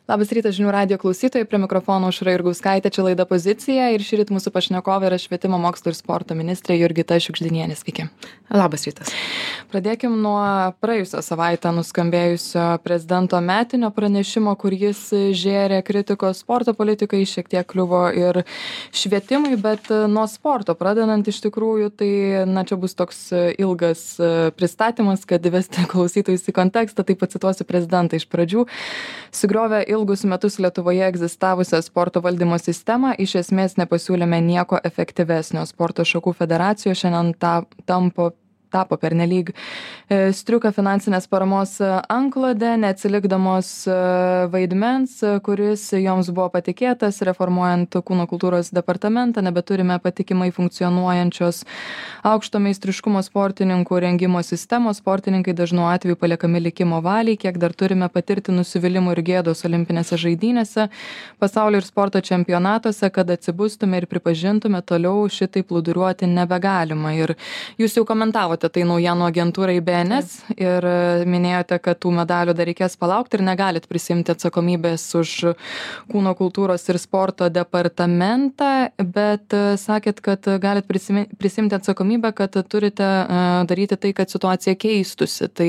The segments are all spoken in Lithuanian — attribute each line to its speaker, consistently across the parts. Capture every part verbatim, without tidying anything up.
Speaker 1: Labas rytas žinių radijo klausytojai, prie mikrofono Aušra Jurgauskaitė, čia laida Pozicija ir šįryt mūsų pašnekovė yra švietimo, mokslo ir sporto ministrė Jurgita Šiugždinienė. Sveiki.
Speaker 2: Labas rytas.
Speaker 1: Pradėkim nuo praėjusią savaitę nuskambėjusio prezidento metinio pranešimo, kur jis žėrė kritikos sporto politikai, šiek tiek kliuvo ir švietimui, bet nuo sporto pradedant iš tikrųjų, tai na, čia bus toks ilgas pristatymas, kad įvesti klausytojus į kontekstą, tai pacituosiu prezidentą iš pradžių. Sugriovė ilgus metus Lietuvoje egzistavusią sporto valdymo sistemą, iš esmės nepasiūlėme nieko efektyvesnio. Sporto šakų federacijos šiandien ta, tampo tapo pernelyg striuka finansinės paramos antklode, neatsilikdamos vaidmens, kuris joms buvo patikėtas, reformuojant kūno kultūros departamentą, nebeturime patikimai funkcionuojančios aukšto meistriškumo sportininkų rengimo sistemos, sportininkai dažnu atveju paliekami likimo valiai, kiek dar turime patirti nusivylimų ir gėdos olimpinėse žaidynėse, pasaulio ir sporto čempionatuose, kad atsibustume ir pripažintume, toliau šitai plūduriuoti nebegalima. Ir jūs jau komentavote tai naujienų agentūrai B N S ir minėjote, kad tų medalių dar reikės palaukti ir negalit prisimti atsakomybės už kūno kultūros ir sporto departamentą, bet sakėt, kad galit prisimti atsakomybę, kad turite daryti tai, kad situacija keistusi. Tai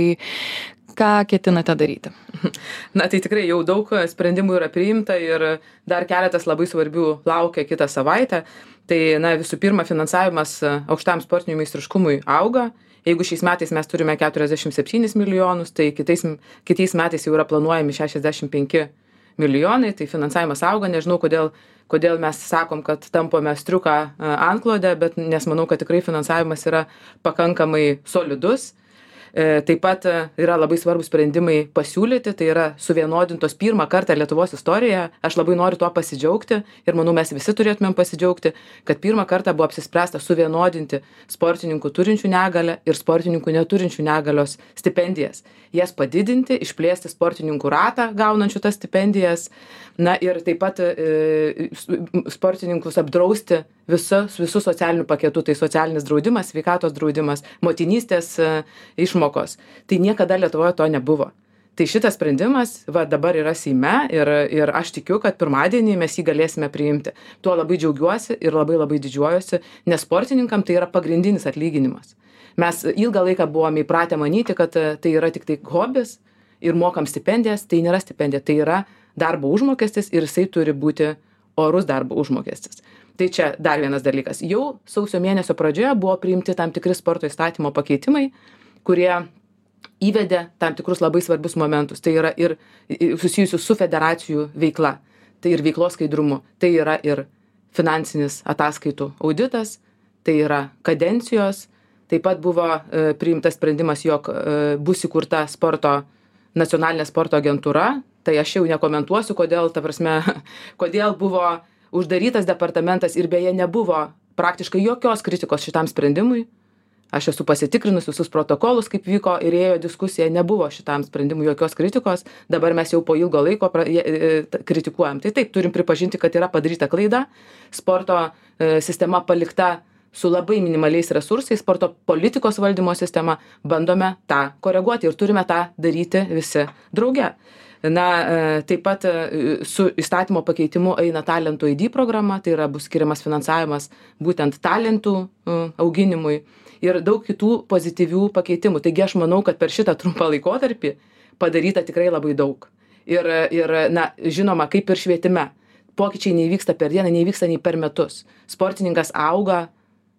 Speaker 1: ką ketinate daryti?
Speaker 2: Na, tai tikrai jau daug sprendimų yra priimta ir dar keletas labai svarbių laukia kitą savaitę. Tai, na, visų pirma, finansavimas aukštam sportiniui meistriškumui auga. Jeigu šiais metais mes turime keturiasdešimt septynis milijonus, tai kitais, kitais metais jau yra planuojami šešiasdešimt penki milijonai, tai finansavimas auga. Nežinau, kodėl, kodėl mes sakom, kad tampome striuką antklodę, bet nes manau, kad tikrai finansavimas yra pakankamai solidus. Taip pat yra labai svarbus sprendimai pasiūlyti, tai yra suvienodintos pirmą kartą Lietuvos istorijoje. Aš labai noriu tuo pasidžiaugti ir manau, mes visi turėtumėm pasidžiaugti, kad pirmą kartą buvo apsispręsta suvienodinti sportininkų turinčių negalią ir sportininkų neturinčių negalios stipendijas. Jas padidinti, išplėsti sportininkų ratą gaunančių tas stipendijas. Na ir taip pat e, sportininkus apdrausti visus, visus socialinių paketų, tai socialinis draudimas, sveikatos draudimas, motinystės e, išmokos. Tai niekada Lietuvoje to nebuvo. Tai šitas sprendimas va, dabar yra Seime ir, ir aš tikiu, kad pirmadienį mes jį galėsime priimti. Tuo labai džiaugiuosi ir labai labai didžiuojuosi, nes sportininkam tai yra pagrindinis atlyginimas. Mes ilgą laiką buvome įpratę manyti, kad tai yra tik tai hobis ir mokam stipendijas, tai nėra stipendija, tai yra darbo užmokestis ir jisai turi būti orus darbo užmokestis. Tai čia dar vienas dalykas. Jau sausio mėnesio pradžioje buvo priimti tam tikri sporto įstatymo pakeitimai, kurie įvedė tam tikrus labai svarbius momentus. Tai yra ir susijusius su federacijų veikla, tai ir veiklos skaidrumu, tai yra ir finansinis ataskaitų auditas, tai yra kadencijos. Taip pat buvo e, priimtas sprendimas, jog e, bus įkurta sporto, nacionalinė sporto agentūra. Tai aš jau nekomentuosiu, kodėl, ta prasme, kodėl buvo uždarytas departamentas ir beje nebuvo praktiškai jokios kritikos šitam sprendimui. Aš esu pasitikrinus visus protokolus, kaip vyko ir ėjo diskusija, nebuvo šitam sprendimui jokios kritikos. Dabar mes jau po ilgo laiko pra, e, e, kritikuojam. Tai taip, turim pripažinti, kad yra padaryta klaida. Sporto e, sistema palikta su labai minimaliais resursais, sporto politikos valdymo sistema, bandome tą koreguoti ir turime tą daryti visi drauge. Na, taip pat su įstatymo pakeitimu eina talentų I D programa, tai yra bus skiriamas finansavimas būtent talentų auginimui ir daug kitų pozityvių pakeitimų. Taigi aš manau, kad per šitą trumpą laikotarpį padaryta tikrai labai daug. Ir, ir na, žinoma, kaip ir švietime, pokyčiai neįvyksta per dieną, neįvyksta nei per metus. Sportininkas auga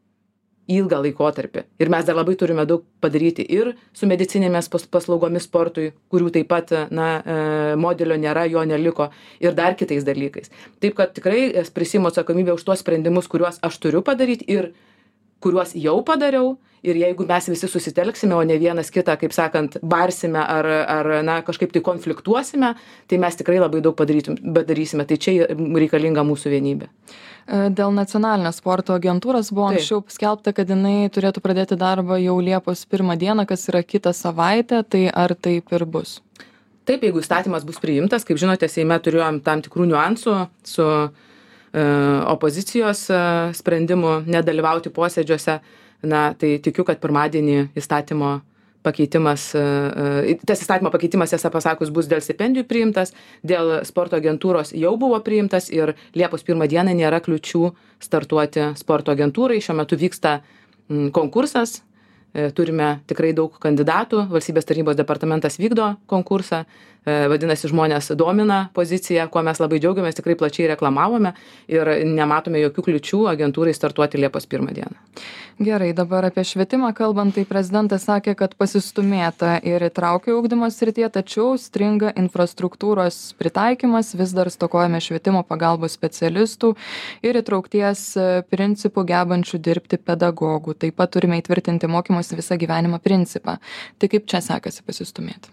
Speaker 2: ilgą laikotarpį. Ir mes dar labai turime daug padaryti ir su medicinėmis paslaugomis sportui, kurių taip pat na, modelio nėra, jo neliko, ir dar kitais dalykais. Taip kad tikrai prisiimu atsakomybę už tuos sprendimus, kuriuos aš turiu padaryti ir kuriuos jau padariau. Ir jeigu mes visi susitelksime, o ne vienas kitą, kaip sakant, barsime ar, ar na, kažkaip tai konfliktuosime, tai mes tikrai labai daug padarysime. Tai čia reikalinga mūsų vienybė.
Speaker 1: Dėl nacionalinės sporto agentūros buvo
Speaker 2: Taip.
Speaker 1: anksčiau skelbta, kad jinai turėtų pradėti darbą jau Liepos pirmą dieną, kas yra kitą savaitę, tai ar taip ir bus?
Speaker 2: Taip, jeigu įstatymas bus priimtas, kaip žinote, Seime turėjom tam tikrų niuansų su e, opozicijos e, sprendimu nedalyvauti posėdžiuose, na, tai tikiu, kad pirmadienį įstatymo pakeitimas, tas įstatymo pakeitimas, tiesą pasakius, bus dėl stipendijų priimtas, dėl sporto agentūros jau buvo priimtas ir Liepos pirmą dieną nėra kliučių startuoti sporto agentūrai. Šiuo metu vyksta konkursas, turime tikrai daug kandidatų, valstybės tarnybos departamentas vykdo konkursą, vadinasi, žmonės domina poziciją, kuo mes labai džiaugiamės, tikrai plačiai reklamavome ir nematome jokių kliučių agentūrai startuoti Liepos pirmą dieną.
Speaker 1: Gerai, dabar apie švietimą kalbant, tai prezidentas sakė, kad pasistumėta ir įtraukė ugdymo srityje, tačiau stringa infrastruktūros pritaikymas, vis dar stokojame švietimo pagalbos specialistų ir įtraukties principų gebančių dirbti pedagogų. Taip pat turime įtvirtinti mokymosi visą gyvenimą principą. Tai kaip čia sekasi pasistumėti?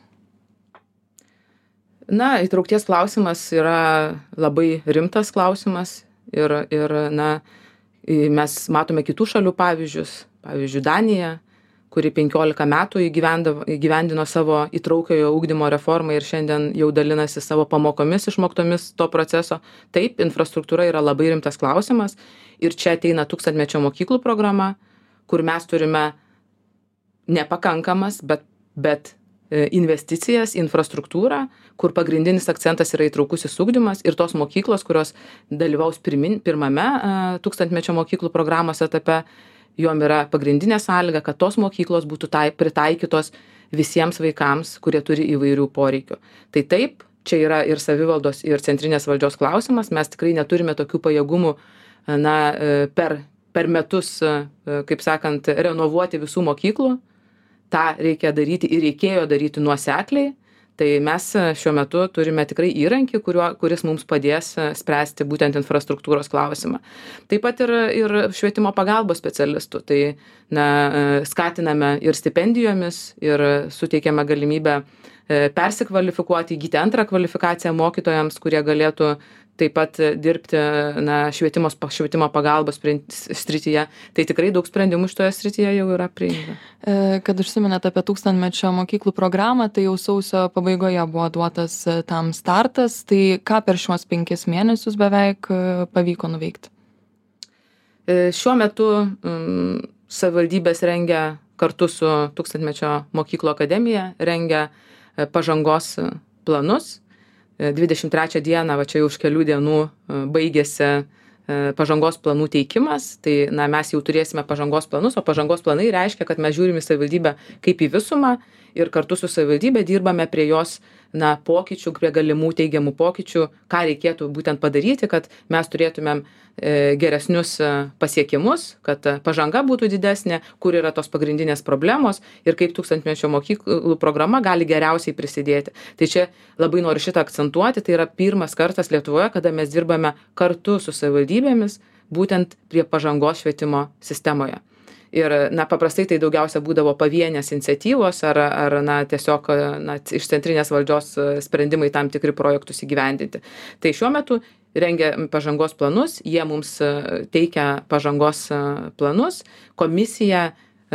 Speaker 2: Na, įtraukties klausimas yra labai rimtas klausimas ir, ir na, mes matome kitų šalių pavyzdžius, pavyzdžiui, Danija, kuri penkiolika metų įgyvendino savo įtraukiojo ugdymo reformą ir šiandien jau dalinasi savo pamokomis išmoktomis to proceso. Taip, infrastruktūra yra labai rimtas klausimas ir čia ateina tūkstantmečio mokyklų programa, kur mes turime nepakankamas, bet, bet investicijas, infrastruktūrą, kur pagrindinis akcentas yra įtraukusis ugdymas ir tos mokyklos, kurios dalyvaus pirmin, pirmame tūkstantmečio mokyklų programos etape, jom yra pagrindinė sąlyga, kad tos mokyklos būtų tai, pritaikytos visiems vaikams, kurie turi įvairių poreikių. Tai taip, čia yra ir savivaldos, ir centrinės valdžios klausimas, mes tikrai neturime tokių pajėgumų na, per, per metus, kaip sakant, renovuoti visų mokyklų. Ta reikia daryti ir reikėjo daryti nuosekliai, tai mes šiuo metu turime tikrai įrankį, kuriuo, kuris mums padės spręsti būtent infrastruktūros klausimą. Taip pat ir, ir švietimo pagalbos specialistų, tai na, skatiname ir stipendijomis ir suteikiame galimybę persikvalifikuoti, įgyti antrą kvalifikaciją mokytojams, kurie galėtų taip pat dirbti na, švietimo, švietimo pagalbos srityje. Tai tikrai daug sprendimų šitoje srityje jau yra priimta.
Speaker 1: Kad užsiminėte apie tūkstantmečio mokyklų programą, tai jau sausio pabaigoje buvo duotas tam startas. Tai ką per šiuos penkis mėnesius beveik pavyko nuveikti?
Speaker 2: Šiuo metu um, savivaldybės rengia kartu su tūkstantmečio mokyklų akademija, rengia pažangos planus. dvidešimt trečią dieną, va čia jau už kelių dienų baigėsi pažangos planų teikimas, tai na, mes jau turėsime pažangos planus, o pažangos planai reiškia, kad mes žiūrime savivaldybę kaip į visumą ir kartu su savivaldybė dirbame prie jos na, pokyčių, prie galimų teigiamų pokyčių, ką reikėtų būtent padaryti, kad mes turėtumėm e, geresnius pasiekimus, kad pažanga būtų didesnė, kur yra tos pagrindinės problemos ir kaip tūkstantmečio mokyklų programa gali geriausiai prisidėti. Tai čia labai noriu šitą akcentuoti, tai yra pirmas kartas Lietuvoje, kada mes dirbame kartu su savivaldybėmis būtent prie pažangos švietimo sistemoje. Ir na, paprastai tai daugiausia būdavo pavienės iniciatyvos ar, ar na, tiesiog na, iš centrinės valdžios sprendimai tam tikri projektus įgyvendinti. Tai šiuo metu rengia pažangos planus, jie mums teikia pažangos planus, komisija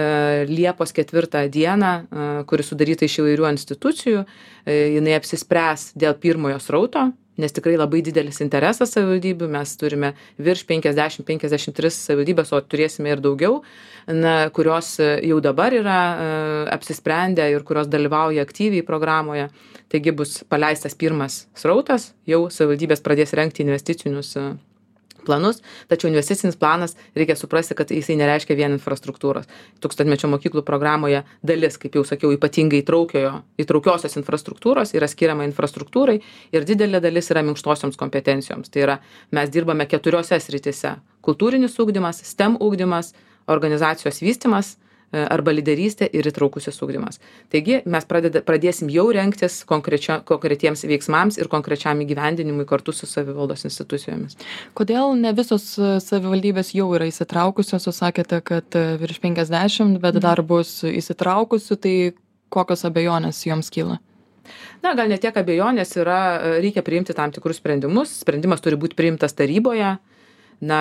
Speaker 2: Liepos ketvirtą dieną, kuri sudaryta iš įvairių institucijų, jinai apsispręs dėl pirmojo srauto, nes tikrai labai didelis interesas savivaldybių, mes turime virš penkiasdešimt penkiasdešimt tris savivaldybės, o turėsime ir daugiau, na, kurios jau dabar yra apsisprendę ir kurios dalyvauja aktyviai programoje. Taigi bus paleistas pirmas srautas, jau savivaldybės pradės rengti investicinius planus, tačiau investicinis planas reikia suprasti, kad jisai nereiškia vien infrastruktūros. Tūkstantmečio mokyklų programoje dalis, kaip jau sakiau, ypatingai įtraukiojo, įtraukiosios infrastruktūros yra skiriama infrastruktūrai ir didelė dalis yra minkštosioms kompetencijoms. Tai yra, mes dirbame keturiose srityse. Kultūrinis ugdymas, STEM ugdymas, organizacijos vystymas arba lyderystė ir įtraukusis ugdymas. Taigi mes pradeda, pradėsim jau rengtis konkretiems veiksmams ir konkrečiam įgyvendinimui kartu su savivaldos institucijomis.
Speaker 1: Kodėl ne visos savivaldybės jau yra įsitraukusios, jūs sakėte, kad virš penkiasdešimt, bet dar bus įsitraukusių, tai kokios abejonės joms kyla?
Speaker 2: Na, gal ne tiek abejonės yra, reikia priimti tam tikrus sprendimus, sprendimas turi būti priimtas taryboje. Na,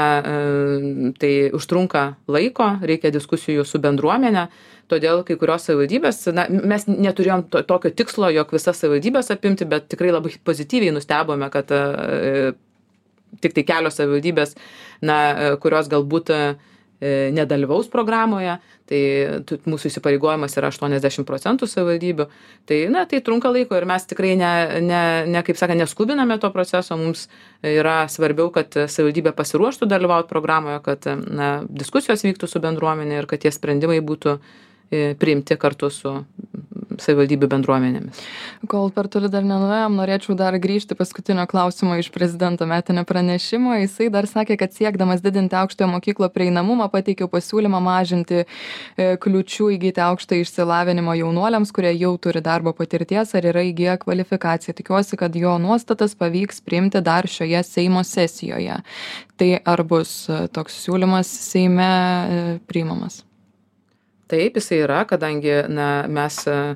Speaker 2: tai užtrunka laiko, reikia diskusijų su bendruomenė, todėl kai kurios savivaldybės, na, mes neturėjom to, tokio tikslo, jog visas savivaldybės apimti, bet tikrai labai pozityviai nustebome, kad e, tik tai kelios savivaldybės, na, kurios galbūt nedalyvaus programoje, tai mūsų įsipareigojimas yra aštuoniasdešimt procentų savivaldybių. Tai, na, tai trunka laiko ir mes tikrai ne, ne, ne kaip sakant, neskubiname to proceso, mums yra svarbiau, kad savivaldybė pasiruoštų dalyvauti programoje, kad na, diskusijos vyktų su bendruomenė ir kad tie sprendimai būtų priimti kartu su savivaldybių bendruomenėmis.
Speaker 1: Kol per toli dar nenuėjom, norėčiau dar grįžti paskutinio klausimo iš prezidento metinio pranešimo. Jisai dar sakė, kad siekdamas didinti aukštojo mokyklo prieinamumą, pateikiau pasiūlymą mažinti kliūčių įgyti aukštą išsilavinimo jaunuoliams, kurie jau turi darbo patirties ar yra įgiję kvalifikaciją. Tikiuosi, kad jo nuostatas pavyks priimti dar šioje Seimo sesijoje. Tai ar bus toks siūlymas Seime priimamas?
Speaker 2: Taip, jisai yra, kadangi na, mes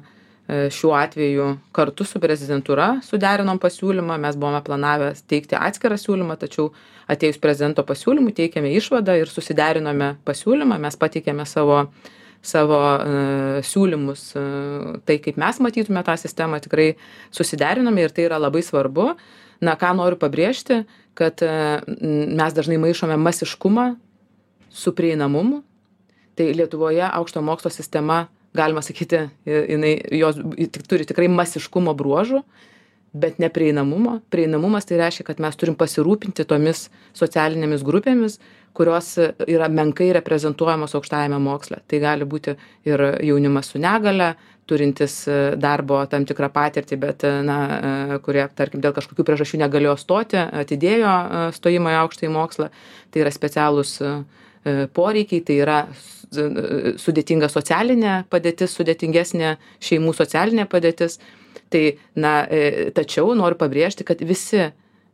Speaker 2: šiuo atveju kartu su prezidentūra suderinom pasiūlymą, mes buvome planavę teikti atskirą siūlymą, tačiau atėjus prezidento pasiūlymui teikėme išvadą ir susiderinome pasiūlymą, mes pateikėme savo, savo uh, siūlymus, uh, tai kaip mes matytume tą sistemą, tikrai susiderinome ir tai yra labai svarbu. Na, ką noriu pabrėžti, kad uh, mes dažnai maišome masiškumą su prieinamumu. Tai Lietuvoje aukšto mokslo sistema, galima sakyti, jinai, jos turi tikrai masiškumo bruožų, bet ne prieinamumo. Prieinamumas tai reiškia, kad mes turim pasirūpinti tomis socialinėmis grupėmis, kurios yra menkai reprezentuojamos aukštajame moksle. Tai gali būti ir jaunimas su negale, turintis darbo tam tikrą patirtį, bet, na, kurie, tarkim, dėl kažkokių priežasčių negalėjo stoti, atidėjo stojimą į aukštąjį mokslą. Tai yra specialūs poreikiai, tai yra sudėtinga socialinė padėtis, sudėtingesnė šeimų socialinė padėtis. Tai, na, tačiau noriu pabrėžti, kad visi,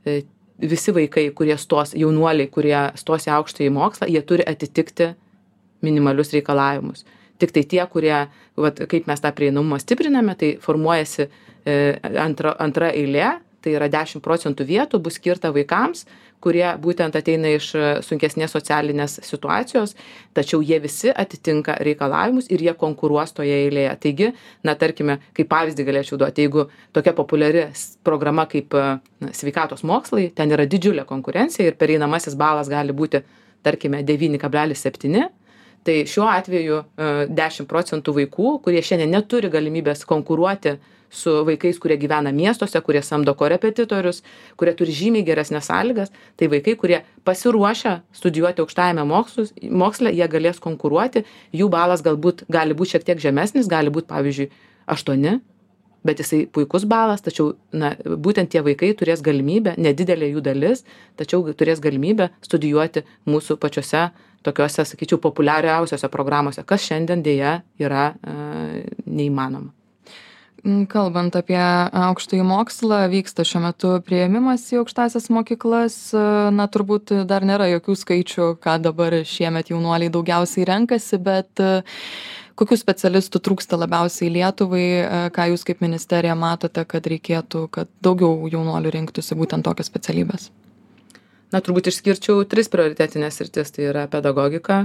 Speaker 2: visi vaikai, kurie stos, jaunuoliai, kurie stos į aukštąjį mokslą, jie turi atitikti minimalius reikalavimus. Tik tai tie, kurie, vat, kaip mes tą prieinamumą stipriname, tai formuojasi antra, antra eilė, tai yra dešimt procentų vietų bus skirta vaikams, kurie būtent ateina iš sunkesnės socialinės situacijos, tačiau jie visi atitinka reikalavimus ir jie konkuruos toje eilėje. Taigi, na, tarkime, kaip pavyzdį galėčiau duoti, jeigu tokia populiari programa kaip na, sveikatos mokslai, ten yra didžiulė konkurencija ir pereinamasis balas gali būti, tarkime, devyni kablelis septyni, tai šiuo atveju dešimt procentų vaikų, kurie šiandien neturi galimybės konkuruoti su vaikais, kurie gyvena miestuose, kurie samdo korepetitorius, kurie turi žymiai geresnės sąlygas, tai vaikai, kurie pasiruošę studijuoti aukštajame mokslus, moksle, jie galės konkuruoti, jų balas galbūt gali būti šiek tiek žemesnis, gali būti, pavyzdžiui, aštuoni, bet jisai puikus balas, tačiau na, būtent tie vaikai turės galimybę, nedidelė jų dalis, tačiau turės galimybę studijuoti mūsų pačiose tokiuose, sakyčiau, populiariausiose programuose, kas šiandien dėja yra e, neįmanoma.
Speaker 1: Kalbant apie aukštąjį mokslą, vyksta šiuo metu priėmimas į aukštąsias mokyklas. Na, turbūt dar nėra jokių skaičių, ką dabar šiemet jaunuoliai daugiausiai renkasi, bet kokių specialistų trūksta labiausiai Lietuvai, ką jūs kaip ministerija matote, kad reikėtų, kad daugiau jaunuolių rinktųsi būtent tokias specialybės?
Speaker 2: Na, turbūt išskirčiau tris prioritetinės sritis, tai yra pedagogika,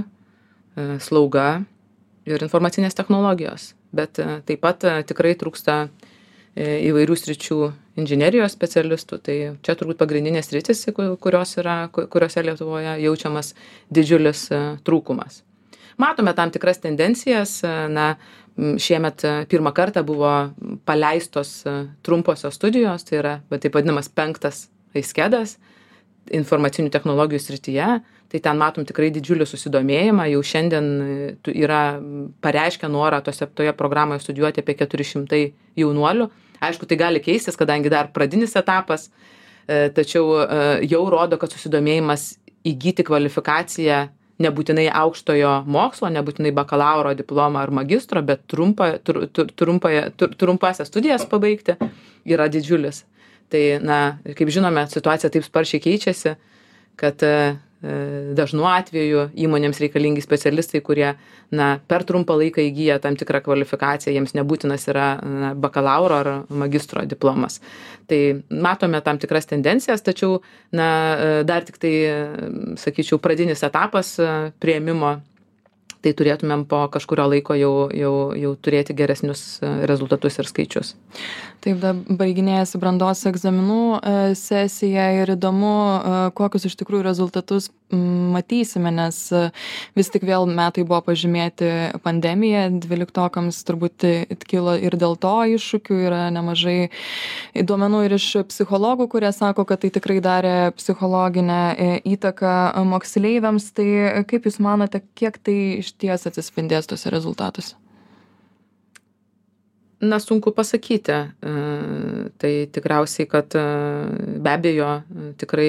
Speaker 2: slauga ir informacinės technologijos. Bet taip pat tikrai trūksta įvairių sričių inžinerijos specialistų, tai čia turbūt pagrindinės sritis, kurios yra, kuriuose Lietuvoje jaučiamas didžiulis trūkumas. Matome tam tikras tendencijas, na, šiemet pirmą kartą buvo paleistos trumposios studijos, tai yra taip vadinamas penktas aiskedas informacinių technologijų srityje. Tai ten matom tikrai didžiulį susidomėjimą, jau šiandien yra pareiškę norą tose, toje programoje studijuoti apie keturi šimtai jaunuolių. Aišku, tai gali keistis, kadangi dar pradinis etapas, tačiau jau rodo, kad susidomėjimas įgyti kvalifikaciją nebūtinai aukštojo mokslo, nebūtinai bakalauro diplomą ar magistro, bet trumpa, tr, tr, trumpąją, tr, trumpasias studijas pabaigti yra didžiulis. Tai, na, kaip žinome, situacija taip sparčiai keičiasi, kad dažnu atveju įmonėms reikalingi specialistai, kurie na, per trumpą laiką įgyja tam tikrą kvalifikaciją, jiems nebūtinas yra na, bakalauro ar magistro diplomas. Tai matome tam tikras tendencijas, tačiau na, dar tik tai, sakyčiau, pradinis etapas priėmimo, tai turėtumėm po kažkurio laiko jau, jau, jau turėti geresnius rezultatus ir skaičius.
Speaker 1: Taip, da baiginėjasi brandos egzaminų sesija ir įdomu, kokius iš tikrųjų rezultatus matysime, nes vis tik vėl metai buvo pažymėti pandemija, dvyliktokams turbūt kilo ir dėl to iššūkių, yra nemažai duomenų ir iš psichologų, kurie sako, kad tai tikrai darė psichologinę įtaką moksleiviams. Tai kaip Jūs manote, kiek tai išties atsispindės tuose rezultatuose?
Speaker 2: Na, sunku pasakyti. Tai tikriausiai, kad be abejo tikrai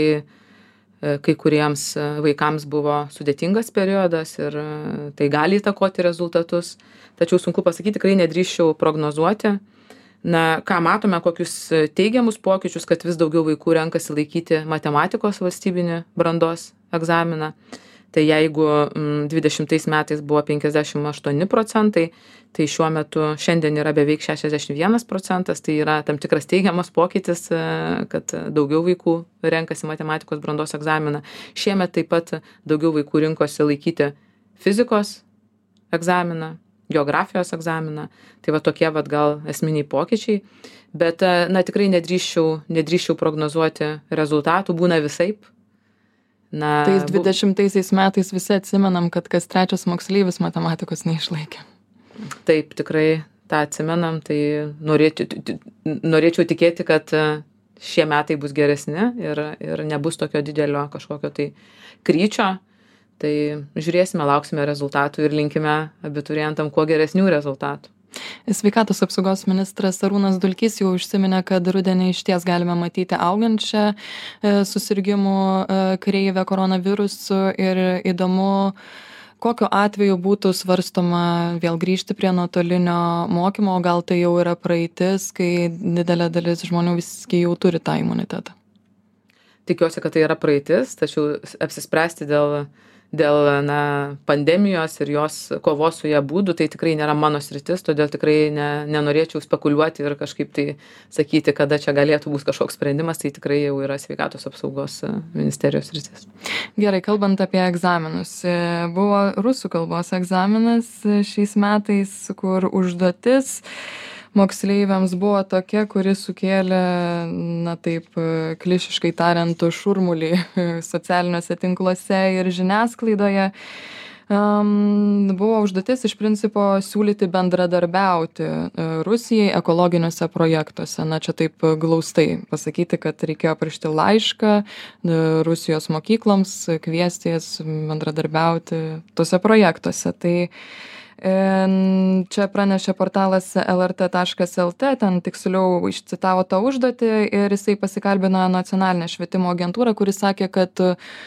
Speaker 2: kai kuriems vaikams buvo sudėtingas periodas ir tai gali įtakoti rezultatus, tačiau sunku pasakyti, tikrai nedrįsčiau prognozuoti. Na, ką matome, kokius teigiamus pokyčius, kad vis daugiau vaikų renkasi laikyti matematikos valstybinį brandos egzaminą. Tai jeigu dvidešimtais metais buvo penkiasdešimt aštuoni procentai, tai šiuo metu šiandien yra beveik šešiasdešimt vienas procentas, tai yra tam tikras teigiamas pokytis, kad daugiau vaikų renkasi matematikos brandos egzaminą. Šiemet taip pat daugiau vaikų rinkosi laikyti fizikos egzaminą, geografijos egzaminą. Tai va tokie va gal esminiai pokyčiai, bet na tikrai nedrįsčiau, nedrįsčiau prognozuoti rezultatų, būna visaip. Na,
Speaker 1: tais dvidešimtaisiais metais visi atsimenam, kad kas trečias moksleivis matematikos neišlaikė.
Speaker 2: Taip, tikrai tą atsimenam, tai norėčiau, norėčiau tikėti, kad šie metai bus geresni ir, ir nebus tokio didelio kažkokio tai kryčio. Tai žiūrėsime, lauksime rezultatų ir linkime abiturientam kuo geresnių rezultatų.
Speaker 1: Sveikatos apsaugos ministras Arūnas Dulkys jau užsiminė, kad rudenį išties galime matyti augančią susirgimų kreivę koronavirusu ir įdomu, kokiu atveju būtų svarstoma vėl grįžti prie nuotolinio mokymo, o gal tai jau yra praeitis, kai didelė dalis žmonių visgi jau turi tą imunitetą.
Speaker 2: Tikiuosi, kad tai yra praeitis, tačiau apsispręsti dėl dėl na, pandemijos ir jos kovos su ją būdų, tai tikrai nėra mano sritis, todėl tikrai ne, nenorėčiau spekuliuoti ir kažkaip tai sakyti, kada čia galėtų būti kažkoks sprendimas, tai tikrai jau yra sveikatos apsaugos ministerijos sritis.
Speaker 1: Gerai, kalbant apie egzaminus. Buvo rusų kalbos egzaminas šiais metais, kur užduotis moksleiviams buvo tokia, kuri sukėlė, na taip, klišiškai tariant, šurmulį socialiniuose tinkluose ir žiniasklaidoje. Um, buvo užduotis iš principo siūlyti bendradarbiauti Rusijai ekologiniuose projektuose. Na, čia taip glaustai pasakyti, kad reikėjo parašyti laišką Rusijos mokykloms, kviesti jas bendradarbiauti tuose projektuose. Tai čia pranešė portalas L R T taškas L T, ten tiksliau išcitavo tą užduotį ir jisai pasikalbino nacionalinę švietimo agentūrą, kuris sakė, kad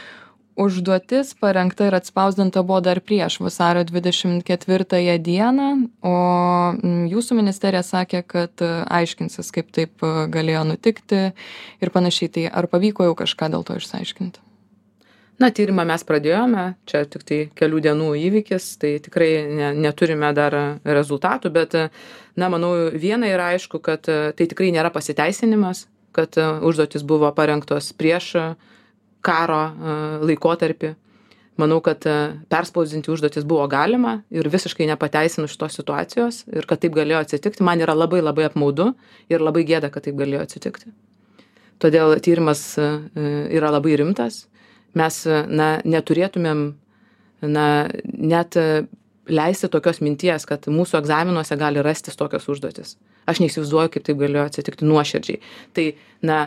Speaker 1: užduotis parengta ir atspausdinta buvo dar prieš vasario dvidešimt ketvirtąją dieną, o jūsų ministerija sakė, kad aiškinsis, kaip taip galėjo nutikti ir panašiai. Tai ar pavyko jau kažką dėl to išsiaiškinti?
Speaker 2: Na, tyrimą mes pradėjome, čia tik tai kelių dienų įvykis, tai tikrai ne, neturime dar rezultatų, bet, na, manau, viena yra aišku, kad tai tikrai nėra pasiteisinimas, kad užduotis buvo parengtos prieš karo laikotarpį. Manau, kad perspausdinti užduotis buvo galima ir visiškai nepateisinu šitos situacijos ir kad taip galėjo atsitikti. Man yra labai labai apmaudu ir labai gėda, kad taip galėjo atsitikti. Todėl tyrimas yra labai rimtas. Mes na, neturėtumėm na, net leisti tokios minties, kad mūsų egzaminuose gali rastis tokios užduotis. Aš neįsivaizduoju, kaip taip galėjo atsitikti nuoširdžiai. Tai, na,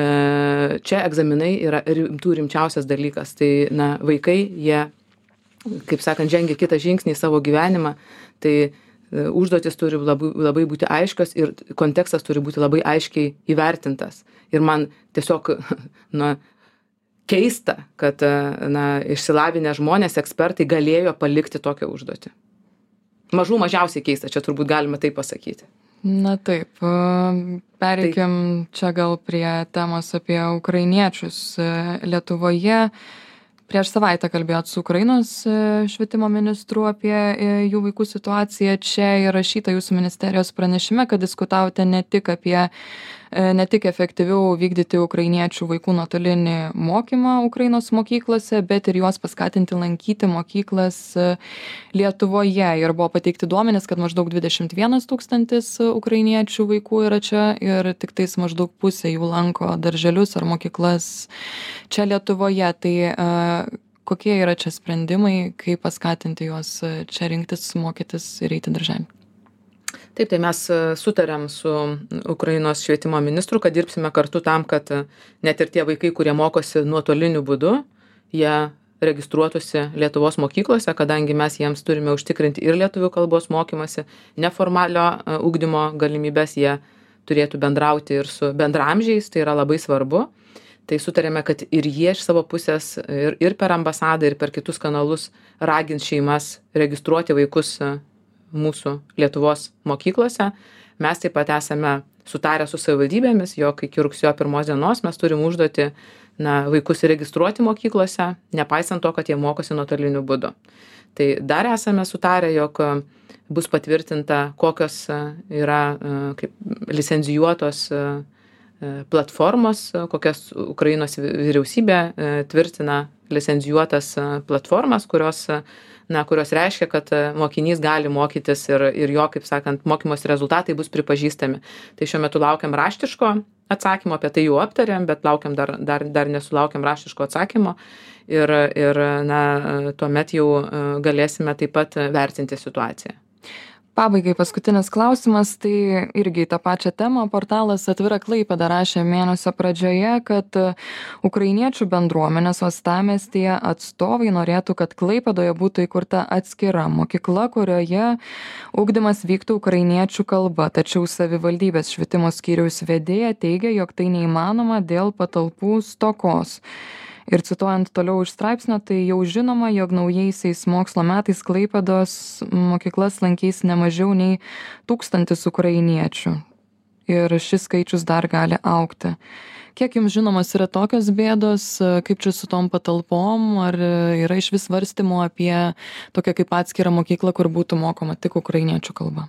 Speaker 2: čia egzaminai yra rimtų rimčiausias dalykas. Tai, na, vaikai, jie, kaip sakant, žengia kitą žingsnį į savo gyvenimą. Tai užduotis turi labai, labai būti aiškios ir kontekstas turi būti labai aiškiai įvertintas. Ir man tiesiog, na, keista, kad na, išsilavinę žmonės, ekspertai galėjo palikti tokią užduotį. Mažų mažiausiai keista, čia turbūt galima taip pasakyti.
Speaker 1: Na taip, pereikim tai... čia gal prie temos apie ukrainiečius Lietuvoje. Prieš savaitę kalbėjot su Ukrainos švietimo ministru apie jų vaikų situaciją. Čia įrašyta jūsų ministerijos pranešime, kad diskutavote ne tik apie ne tik efektyviau vykdyti ukrainiečių vaikų nuotolinį mokymą Ukrainos mokyklose, bet ir juos paskatinti lankyti mokyklas Lietuvoje. Ir buvo pateikti duomenys, kad maždaug dvidešimt vienas tūkstantis ukrainiečių vaikų yra čia ir tik tais maždaug pusė jų lanko darželius ar mokyklas čia Lietuvoje. Tai kokie yra čia sprendimai, kaip paskatinti juos čia rinktis, mokytis ir eiti darželį?
Speaker 2: Taip, tai mes sutarėm su Ukrainos švietimo ministru, kad dirbsime kartu tam, kad net ir tie vaikai, kurie mokosi nuotoliniu būdu, jie registruotųsi Lietuvos mokyklose, kadangi mes jiems turime užtikrinti ir lietuvių kalbos mokymasi, neformalio ugdymo galimybės, jie turėtų bendrauti ir su bendramžiais, tai yra labai svarbu. Tai sutarėme, kad ir jie iš savo pusės ir, ir per ambasadą, ir per kitus kanalus ragins šeimas registruoti vaikus mūsų Lietuvos mokyklose. Mes taip pat esame sutarę su savivaldybėmis, jog iki rugsėjo pirmos dienos mes turim užduoti na, vaikus registruoti mokyklose, nepaisant to, kad jie mokosi nuotoliniu būdu. Tai dar esame sutarę, jog bus patvirtinta, kokios yra kaip licencijuotos platformos, kokias Ukrainos vyriausybė tvirtina licencijuotas platformas, kurios, na, kurios reiškia, kad mokinys gali mokytis ir, ir jo, kaip sakant, mokymos rezultatai bus pripažįstami. Tai šiuo metu laukiam raštiško atsakymo, apie tai jau aptarėm, bet laukiam dar, dar, dar nesulaukiam raštiško atsakymo ir, ir na, tuomet jau galėsime taip pat vertinti situaciją.
Speaker 1: Pabaigai paskutinis klausimas, tai irgi tą pačią temą. Portalas Atvira Klaipėda rašė mėnesio pradžioje, kad ukrainiečių bendruomenės uostamiestyje atstovai norėtų, kad Klaipėdoje būtų įkurta atskira mokykla, kurioje ugdymas vyktų ukrainiečių kalba. Tačiau savivaldybės švietimo skyriaus vedėja teigia, jog tai neįmanoma dėl patalpų stokos. Ir cituojant toliau iš straipsnio, tai jau žinoma, jog naujaisiais mokslo metais Klaipėdos mokyklas lankys ne mažiau nei tūkstantis ukrainiečių. Ir šis skaičius dar gali augti. Kiek jums žinomas yra tokios bėdos, kaip čia su tom patalpom, ar yra iš vis svarstymo apie tokią kaip atskirą mokyklą, kur būtų mokoma tik ukrainiečių kalba?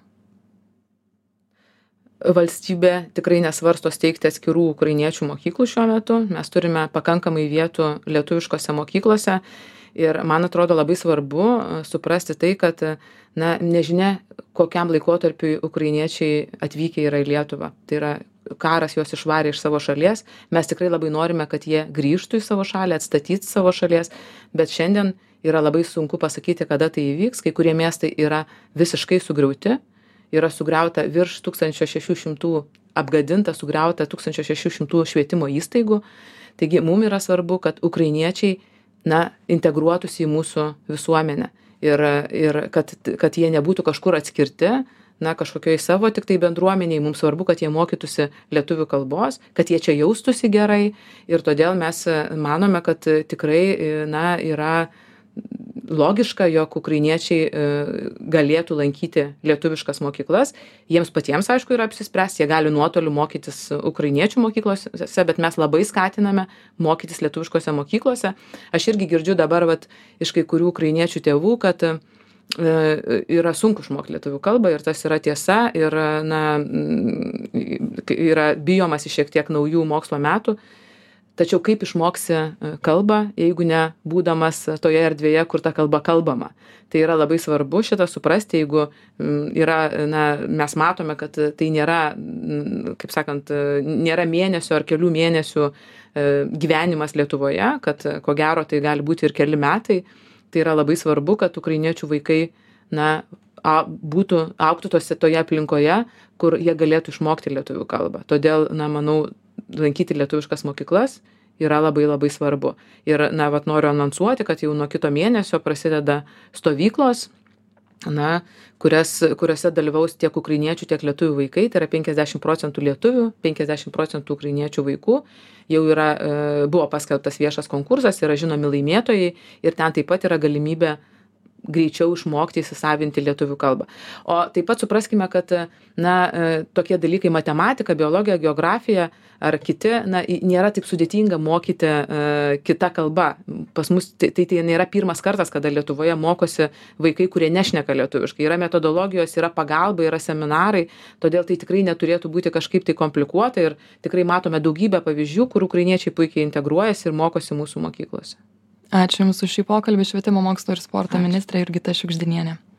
Speaker 2: Valstybė tikrai nesvarsto steigti atskirų ukrainiečių mokyklų šiuo metu. Mes turime pakankamai vietų lietuviškose mokyklose ir man atrodo labai svarbu suprasti tai, kad na, nežinia, kokiam laikotarpiui ukrainiečiai atvykę yra į Lietuvą. Tai yra karas juos išvarė iš savo šalies. Mes tikrai labai norime, kad jie grįžtų į savo šalį, atstatyti savo šalies, bet šiandien yra labai sunku pasakyti, kada tai įvyks. Kai kurie miestai yra visiškai sugriauti. Yra sugriauta virš tūkstančio šešių šimtų, apgadinta, sugriauta tūkstančio šešių šimtų švietimo įstaigų. Taigi mums yra svarbu, kad ukrainiečiai na, integruotųsi į mūsų visuomenę ir, ir kad, kad jie nebūtų kažkur atskirti, na, kažkokioj savo tik tai bendruomeniai. Mums svarbu, kad jie mokytųsi lietuvių kalbos, kad jie čia jaustųsi gerai ir todėl mes manome, kad tikrai na, yra logiška, jog ukrainiečiai galėtų lankyti lietuviškas mokyklas. Jiems patiems, aišku, yra apsispręsti, jie gali nuotoliu mokytis ukrainiečių mokyklose, bet mes labai skatiname mokytis lietuviškose mokyklose. Aš irgi girdžiu dabar vat, iš kai kurių ukrainiečių tėvų, kad yra sunku išmokti lietuvių kalbą ir tas yra tiesa ir na, yra bijomasi šiek tiek naujų mokslo metų. Tačiau kaip išmoksi kalbą, jeigu ne būdamas toje erdvėje, kur ta kalba kalbama. Tai yra labai svarbu šitą suprasti, jeigu yra, na, mes matome, kad tai nėra, kaip sakant, nėra mėnesio ar kelių mėnesių gyvenimas Lietuvoje, kad ko gero tai gali būti ir keli metai. Tai yra labai svarbu, kad ukrainiečių vaikai na, būtų augtų tose, toje aplinkoje, kur jie galėtų išmokti lietuvių kalbą. Todėl, na, manau, lankyti lietuviškas mokyklas yra labai labai svarbu. Ir, na, vat noriu anonsuoti, kad jau nuo kito mėnesio prasideda stovyklos, na, kurias, kuriuose dalyvaus tiek ukrainiečių, tiek lietuvių vaikai. Tai yra penkiasdešimt procentų lietuvių, penkiasdešimt procentų ukrainiečių vaikų. Jau yra, buvo paskelbtas viešas konkursas, yra žinomi laimėtojai ir ten taip pat yra galimybė greičiau išmokti įsisavinti lietuvių kalbą. O taip pat supraskime, kad na, tokie dalykai matematika, biologija, geografija ar kiti, na, nėra taip sudėtinga mokyti uh, kita kalba. Pas mus tai, tai, tai nėra pirmas kartas, kada Lietuvoje mokosi vaikai, kurie nešneka lietuviškai. Yra metodologijos, yra pagalba, yra seminarai, todėl tai tikrai neturėtų būti kažkaip tai komplikuota ir tikrai matome daugybę pavyzdžių, kur ukrainiečiai puikiai integruojasi ir mokosi mūsų mokyklose.
Speaker 1: Ačiū Jums už šį pokalbį, švietimo mokslo ir sporto
Speaker 2: Ačiū.
Speaker 1: Ministrė Jurgita Šiugždinienė.